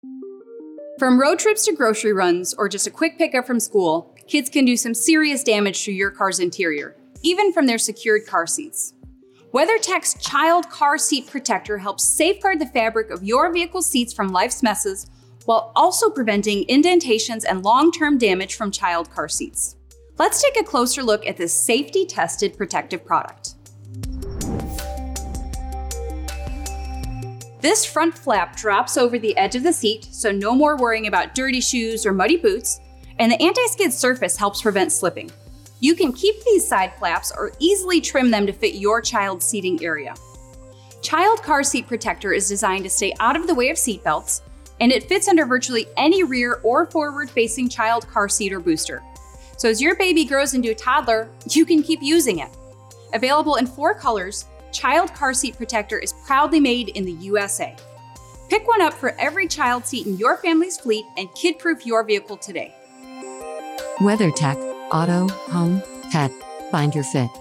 From road trips to grocery runs or just a quick pickup from school, kids can do some serious damage to your car's interior, even from their secured car seats. WeatherTech's Child Car Seat Protector helps safeguard the fabric of your vehicle seats from life's messes, while also preventing indentations and long-term damage from child car seats. Let's take a closer look at this safety-tested protective product. This front flap drops over the edge of the seat, so no more worrying about dirty shoes or muddy boots, and the anti-skid surface helps prevent slipping. You can keep these side flaps or easily trim them to fit your child's seating area. Child Car Seat Protector is designed to stay out of the way of seat belts, and it fits under virtually any rear or forward-facing child car seat or booster. So as your baby grows into a toddler, you can keep using it. Available in 4 colors, Child Car Seat Protector is proudly made in the USA. Pick one up for every child seat in your family's fleet and kid-proof your vehicle today. WeatherTech, auto, home, pet, find your fit.